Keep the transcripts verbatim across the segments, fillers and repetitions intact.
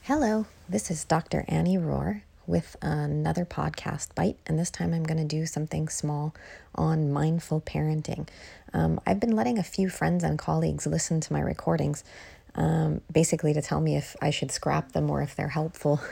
Hello, this is Doctor Annie Rohr with another podcast bite, and this time I'm going to do something small on mindful parenting. Um, I've been letting a few friends and colleagues listen to my recordings, um, basically to tell me if I should scrap them or if they're helpful.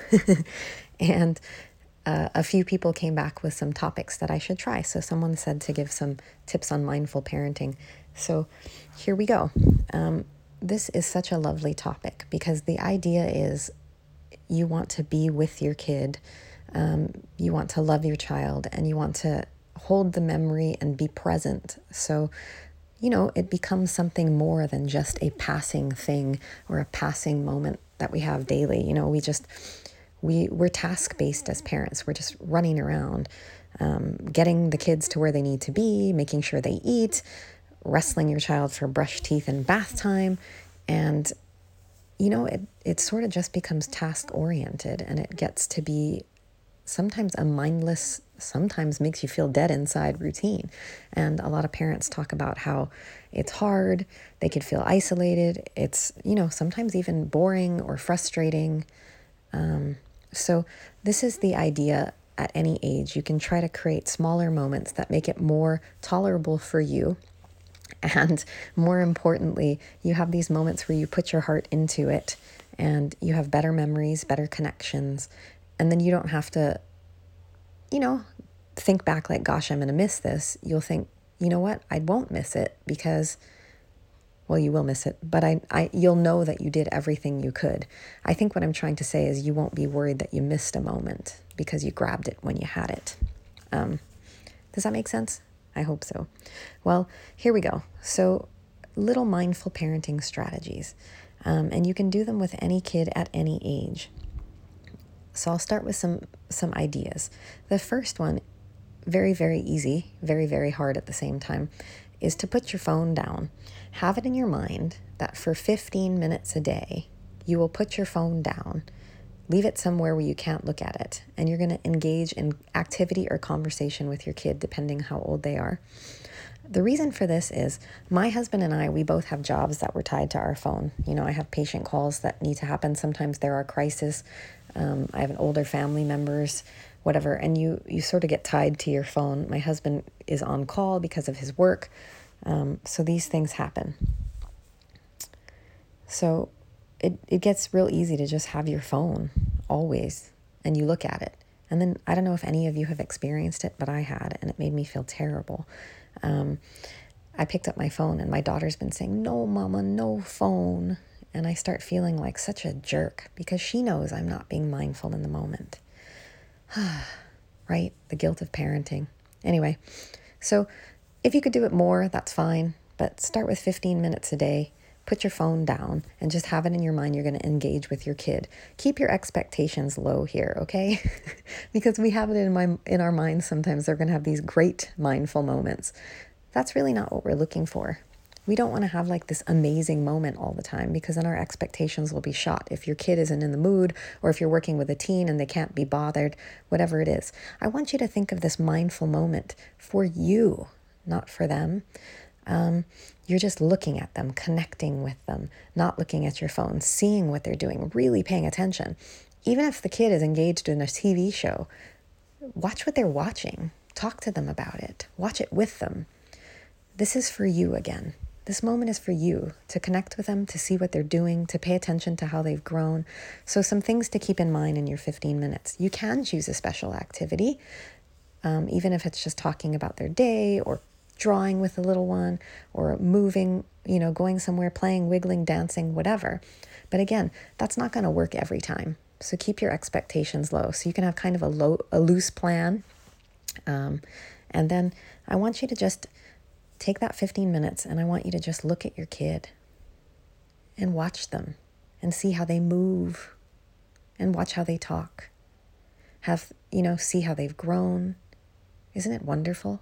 and uh, a few people came back with some topics that I should try. So someone said to give some tips on mindful parenting. So here we go. Um, this is such a lovely topic because the idea is you want to be with your kid, um, you want to love your child, and you want to hold the memory and be present. So, you know, it becomes something more than just a passing thing or a passing moment that we have daily. You know, we just, we, we're task-based as parents. We're just running around, um, getting the kids to where they need to be, making sure they eat, wrestling your child for brush teeth and bath time, and you know, it, it sort of just becomes task-oriented, and it gets to be sometimes a mindless, sometimes makes you feel dead inside routine. And a lot of parents talk about how it's hard, they could feel isolated, it's, you know, sometimes even boring or frustrating. Um, so this is the idea at any age. You can try to create smaller moments that make it more tolerable for you. And more importantly, you have these moments where you put your heart into it and you have better memories, better connections. And then you don't have to, you know, think back like, gosh, I'm going to miss this. You'll think, you know what? I won't miss it because, well, you will miss it, but I, I, you'll know that you did everything you could. I think what I'm trying to say is you won't be worried that you missed a moment because you grabbed it when you had it. Um, does that make sense? I hope so. Well, here we go. So little mindful parenting strategies, um, and you can do them with any kid at any age. So I'll start with some, some ideas. The first one, very, very easy, very, very hard at the same time, is to put your phone down. Have it in your mind that for fifteen minutes a day, you will put your phone down. Leave it somewhere where you can't look at it, and you're going to engage in activity or conversation with your kid, depending how old they are. The reason for this is my husband and I, we both have jobs that were tied to our phone. You know, I have patient calls that need to happen. Sometimes there are crises. Um, I have an older family members, whatever, and you, you sort of get tied to your phone. My husband is on call because of his work. Um, so these things happen. So It it gets real easy to just have your phone always, and you look at it. And then I don't know if any of you have experienced it, but I had, and it made me feel terrible. Um, I picked up my phone, and my daughter's been saying, "No, Mama, no phone." And I start feeling like such a jerk because she knows I'm not being mindful in the moment. Right? The guilt of parenting. Anyway, so if you could do it more, that's fine. But start with fifteen minutes a day. Put your phone down and just have it in your mind you're going to engage with your kid. Keep your expectations low here, okay? Because we have it in my in our minds sometimes they're going to have these great mindful moments. That's really not what we're looking for. We don't want to have like this amazing moment all the time because then our expectations will be shot. If your kid isn't in the mood or if you're working with a teen and they can't be bothered, whatever it is. I want you to think of this mindful moment for you, not for them. Um, you're just looking at them, connecting with them, not looking at your phone, seeing what they're doing, really paying attention. Even if the kid is engaged in a T V show, watch what they're watching. Talk to them about it. Watch it with them. This is for you again. This moment is for you to connect with them, to see what they're doing, to pay attention to how they've grown. So some things to keep in mind in your fifteen minutes. You can choose a special activity, um, even if it's just talking about their day or drawing with a little one or moving, you know, going somewhere, playing, wiggling, dancing, whatever. But again, that's not going to work every time. So keep your expectations low. So you can have kind of a low, a loose plan. Um, and then I want you to just take that fifteen minutes and I want you to just look at your kid and watch them and see how they move and watch how they talk. Have, you know, see how they've grown. Isn't it wonderful?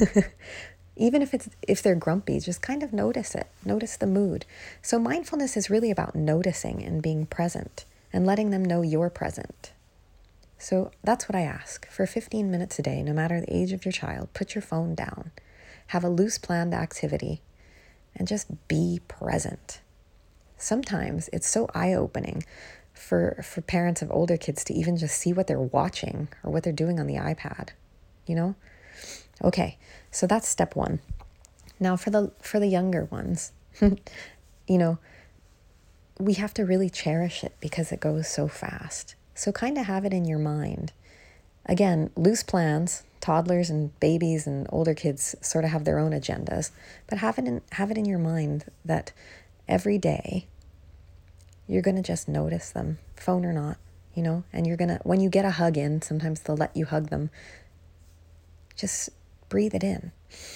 Even if it's if they're grumpy, just kind of notice it. Notice the mood. So mindfulness is really about noticing and being present and letting them know you're present. So that's what I ask. For fifteen minutes a day, no matter the age of your child, put your phone down. Have a loose planned activity and just be present. Sometimes it's so eye-opening for, for parents of older kids to even just see what they're watching or what they're doing on the iPad, you know? Okay, so that's step one. Now for the for the younger ones, you know, we have to really cherish it because it goes so fast. So kind of have it in your mind. Again, loose plans, toddlers and babies and older kids sort of have their own agendas, but have it in, have it in your mind that every day you're going to just notice them, phone or not, you know, and you're going to, when you get a hug in, sometimes they'll let you hug them. Just breathe it in.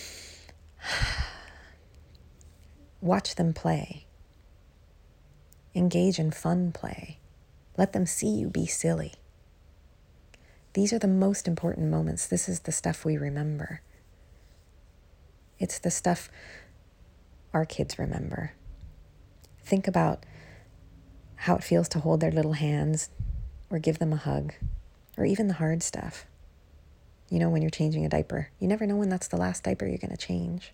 Watch them play. Engage in fun play. Let them see you be silly. These are the most important moments. This is the stuff we remember. It's the stuff our kids remember. Think about how it feels to hold their little hands or give them a hug, or even the hard stuff. You know, when you're changing a diaper, you never know when that's the last diaper you're going to change.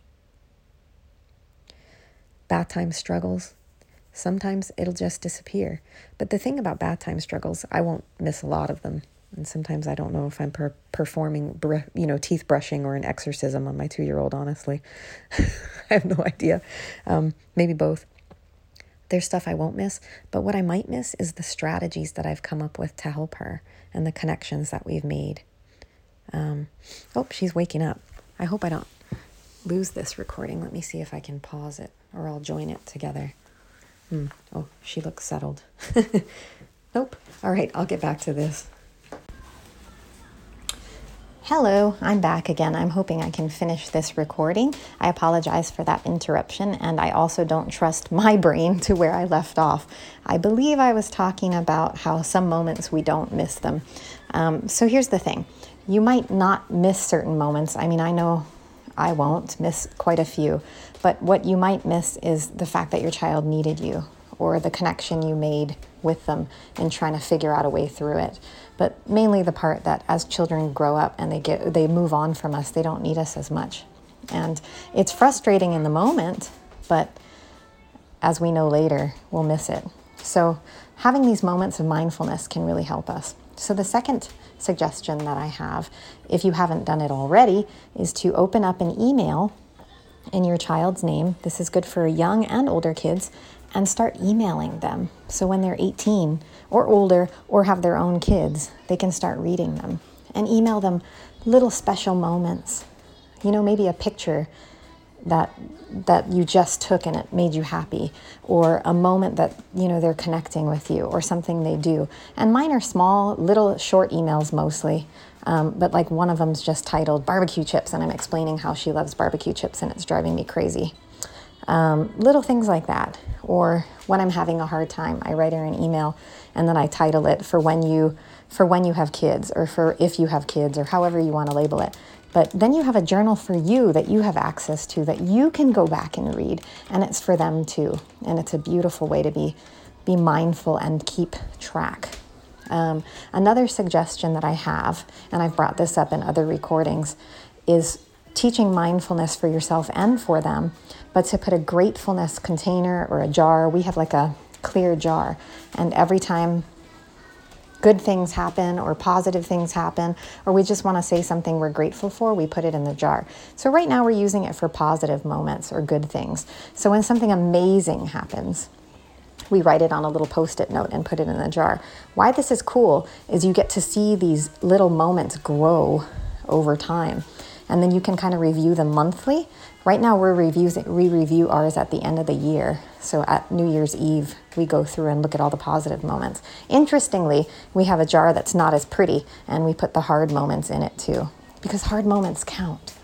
Bath time struggles. Sometimes it'll just disappear. But the thing about bath time struggles, I won't miss a lot of them. And sometimes I don't know if I'm per- performing, br- you know, teeth brushing or an exorcism on my two-year-old, honestly. I have no idea. Um, maybe both. There's stuff I won't miss, but what I might miss is the strategies that I've come up with to help her and the connections that we've made. Um, oh, she's waking up. I hope I don't lose this recording. Let me see if I can pause it or I'll join it together. Hmm. Oh, she looks settled. Nope. All right, I'll get back to this. Hello, I'm back again. I'm hoping I can finish this recording. I apologize for that interruption, and I also don't trust my brain to where I left off. I believe I was talking about how some moments we don't miss them. Um, so here's the thing. You might not miss certain moments. I mean, I know I won't miss quite a few, but what you might miss is the fact that your child needed you or the connection you made with them and trying to figure out a way through it. But mainly the part that as children grow up and they get they move on from us, they don't need us as much. And it's frustrating in the moment, but as we know later, we'll miss it. So having these moments of mindfulness can really help us. So the second suggestion that I have, if you haven't done it already, is to open up an email in your child's name. This is good for young and older kids, and start emailing them. So when they're eighteen or older or have their own kids, they can start reading them and email them little special moments. You know, maybe a picture that that you just took and it made you happy, or a moment that, you know, they're connecting with you, or something they do. And mine are small, little short emails mostly, um, but like one of them's just titled barbecue chips, and I'm explaining how she loves barbecue chips and it's driving me crazy. Um, little things like that. Or when I'm having a hard time, I write her an email and then I title it for when you for when you have kids, or for if you have kids, or however you want to label it. But then you have a journal for you that you have access to, that you can go back and read, and it's for them too. And it's a beautiful way to be be mindful and keep track. Um, another suggestion that I have, and I've brought this up in other recordings, is teaching mindfulness for yourself and for them, but to put a gratefulness container or a jar. We have like a clear jar, and every time good things happen or positive things happen, or we just want to say something we're grateful for, we put it in the jar. So right now we're using it for positive moments or good things. So when something amazing happens, we write it on a little post-it note and put it in the jar. Why this is cool is you get to see these little moments grow over time. And then you can kind of review them monthly. Right now we're reviews, we review ours at the end of the year. So at New Year's Eve, we go through and look at all the positive moments. Interestingly, we have a jar that's not as pretty, and we put the hard moments in it too, because hard moments count.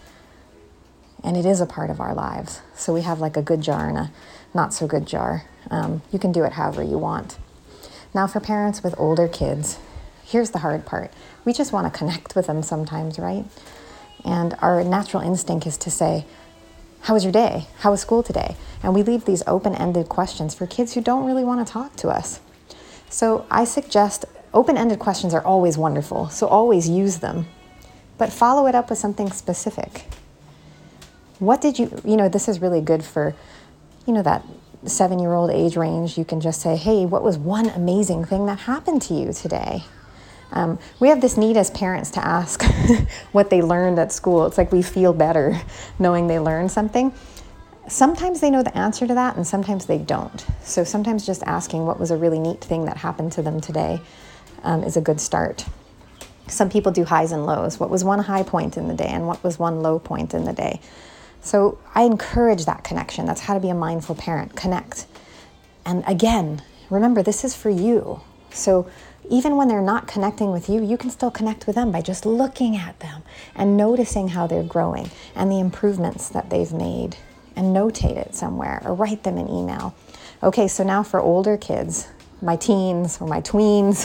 And it is a part of our lives. So we have like a good jar and a not so good jar. Um, you can do it however you want. Now for parents with older kids, here's the hard part. We just want to connect with them sometimes, right? And our natural instinct is to say, how was your day? How was school today? And we leave these open-ended questions for kids who don't really want to talk to us. So I suggest open-ended questions are always wonderful, so always use them, but follow it up with something specific. What did you, you know, this is really good for, you know, that seven-year-old age range, you can just say, hey, what was one amazing thing that happened to you today? Um, we have this need as parents to ask what they learned at school. It's like we feel better knowing they learned something. Sometimes they know the answer to that, and sometimes they don't. So sometimes just asking what was a really neat thing that happened to them today um, is a good start. Some people do highs and lows. What was one high point in the day, and what was one low point in the day? So I encourage that connection. That's how to be a mindful parent. Connect. And again, remember, this is for you. So even when they're not connecting with you, you can still connect with them by just looking at them and noticing how they're growing and the improvements that they've made, and notate it somewhere or write them an email. Okay, so now for older kids, my teens or my tweens.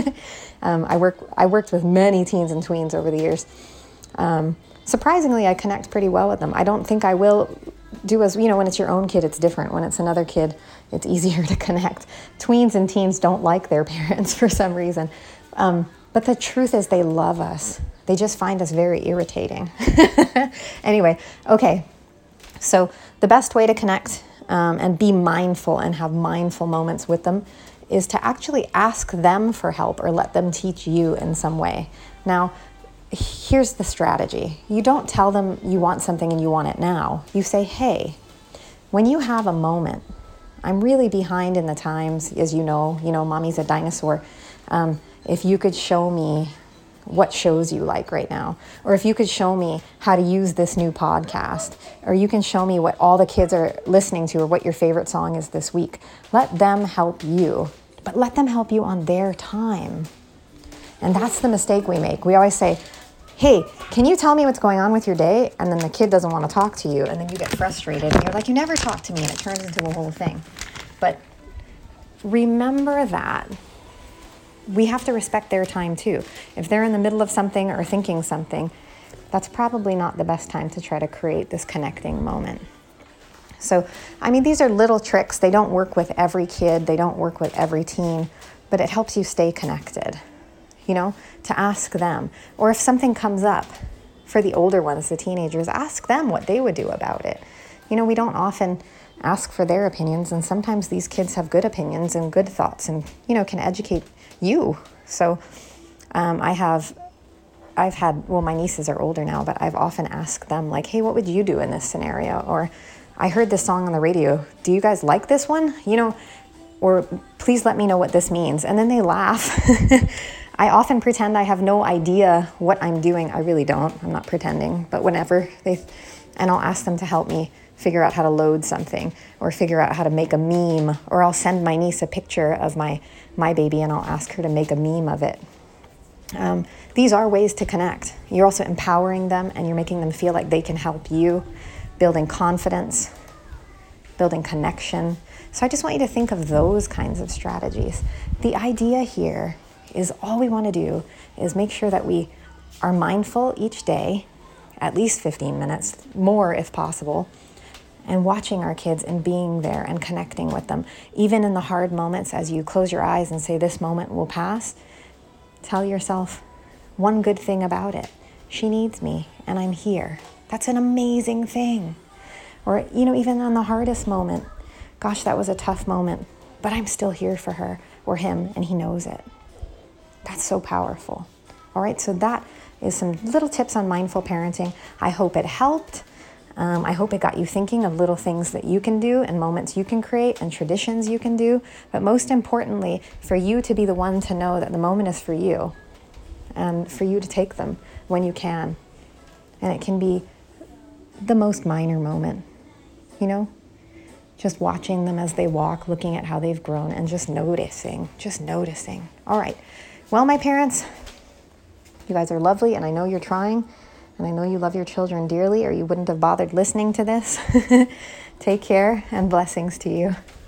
um, I work. I worked with many teens and tweens over the years. Um, surprisingly, I connect pretty well with them. I don't think I will do as, you know, when it's your own kid, it's different. When it's another kid, it's easier to connect. Tweens and teens don't like their parents for some reason. Um, but the truth is they love us. They just find us very irritating. Anyway, okay. So the best way to connect um, and be mindful and have mindful moments with them is to actually ask them for help or let them teach you in some way. Now, here's the strategy. You don't tell them you want something and you want it now. You say, hey, when you have a moment, I'm really behind in the times, as you know, you know, mommy's a dinosaur. Um, if you could show me what shows you like right now, or if you could show me how to use this new podcast, or you can show me what all the kids are listening to or what your favorite song is this week. Let them help you, but let them help you on their time. And that's the mistake we make. We always say, hey, can you tell me what's going on with your day? And then the kid doesn't want to talk to you, and then you get frustrated and you're like, you never talk to me, and it turns into a whole thing. But remember that we have to respect their time too. If they're in the middle of something or thinking something, that's probably not the best time to try to create this connecting moment. So, I mean, these are little tricks. They don't work with every kid. They don't work with every teen, but it helps you stay connected, you know, to ask them. Or if something comes up for the older ones, the teenagers, ask them what they would do about it. You know, we don't often ask for their opinions, and sometimes these kids have good opinions and good thoughts and, you know, can educate you. So um, I have, I've had, well, my nieces are older now, but I've often asked them like, hey, what would you do in this scenario? Or I heard this song on the radio. Do you guys like this one? You know, or please let me know what this means. And then they laugh. I often pretend I have no idea what I'm doing. I really don't. I'm not pretending, but whenever they, and I'll ask them to help me figure out how to load something or figure out how to make a meme, or I'll send my niece a picture of my, my baby and I'll ask her to make a meme of it. Um, these are ways to connect. You're also empowering them and you're making them feel like they can help you, building confidence, building connection. So I just want you to think of those kinds of strategies. The idea here is all we want to do is make sure that we are mindful each day, at least fifteen minutes, more if possible, and watching our kids and being there and connecting with them. Even in the hard moments, as you close your eyes and say, this moment will pass, tell yourself one good thing about it. She needs me and I'm here. That's an amazing thing. Or, you know, even on the hardest moment, gosh, that was a tough moment, but I'm still here for her or him, and he knows it. That's so powerful. All right, so that is some little tips on mindful parenting. I hope it helped. Um, I hope it got you thinking of little things that you can do and moments you can create and traditions you can do. But most importantly, for you to be the one to know that the moment is for you and for you to take them when you can. And it can be the most minor moment, you know, just watching them as they walk, looking at how they've grown and just noticing, just noticing. All right. Well, my parents, you guys are lovely, and I know you're trying. And I know you love your children dearly, or you wouldn't have bothered listening to this. Take care, and blessings to you.